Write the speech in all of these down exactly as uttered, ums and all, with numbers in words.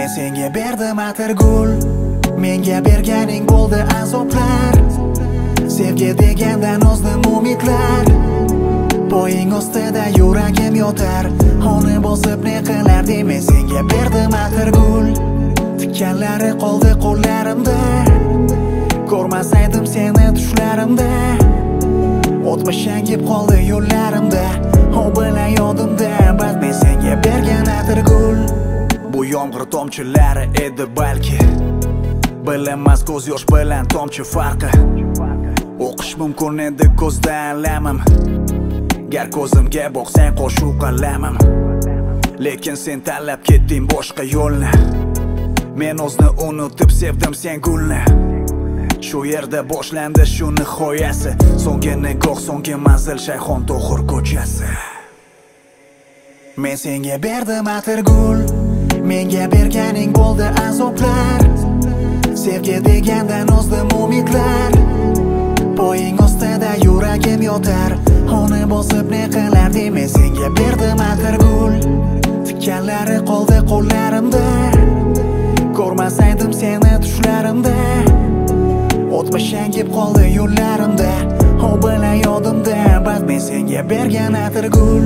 Men senga berdim atirgul, menga berganing bo'ldi azoblar. Sevgi degandan ozdim umidlar. Poying ostida yuragim yotar, xona bosib ne qilardim. Men senga berdim atirgul, tikkanlari qoldi qo'llarimda. Ko'rmasaydim seni tushlarimda, o'tmish yangib qoldi yo'llarimda. O bilan yodimda bas men senga bergan atirgul. Bu yomg'ir tomchilari edi balki, bilinmas ko'z yosh bilan tomchi farqi. O'qish mumkin edi ko'zdan lamim, gar ko'zimga boqsang qo'shuv qalamim. Lekin sen tanlab ketding boshqa yo'lni. Men o'zni unutib sevdim sen gulni. Shu yerda boshlandi shu nihoyasi, so'nggi nigoh so'nggi manzil Shayxon To'xir ko'chasi. Men senga berdim atirgul, menga berganing bo'ldi azoblar. Sevgi degandan ozdim umidlar. Poying ostida yuragim yotar, xona bosib ne qilardim. Men senga berdim atirgul, tikkanlari qoldi qo'llarimda. Ko'rmasaydim seni tushlarimda, o'tmish yangib qoldi yo'llarimda. O bilan yodimda bas men senga bergan atirgul.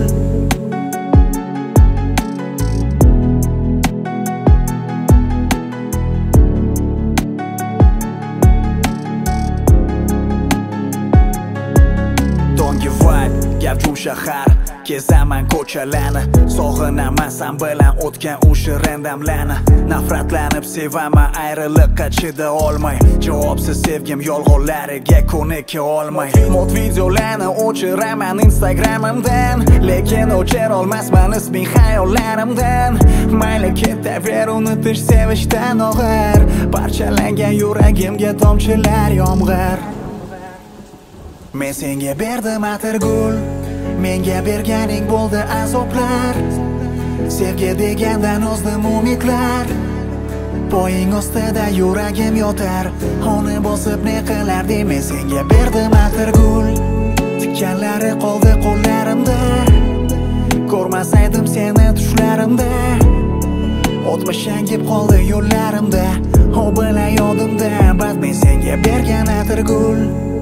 Tongi vibe, gavjum shahar, kezaman ko'chalarni. Sog'inaman san bilan o'tgan u shirin damlarni. Nafratlanib sevaman ayriliqqa chida olmay. Javobsiz sevgim yolg'onlariga ko'nika olmay. Mod videolarni o'chiraman Instagramimdan, lekin o'chira olmasman isming xayollarimdan. Mayli ketaver, unutish sevishdan og'ir, parchalangan yuragimga tomchilar yomg'ir. Men senga berdim atirgul, menga berganing bo'ldi azoblar. Sevgi degandan ozdim umidlar. Poying ostida yuragim yotar, xona bosib ne qilardim. Men senga berdim atirgul, tikkanlari qoldi qo'llarimda. Ko'rmasaydim seni tushlarimda, o'tmish yangib qoldi yo'llarimda. O bilan yodimda bas men senga bergan atirgul.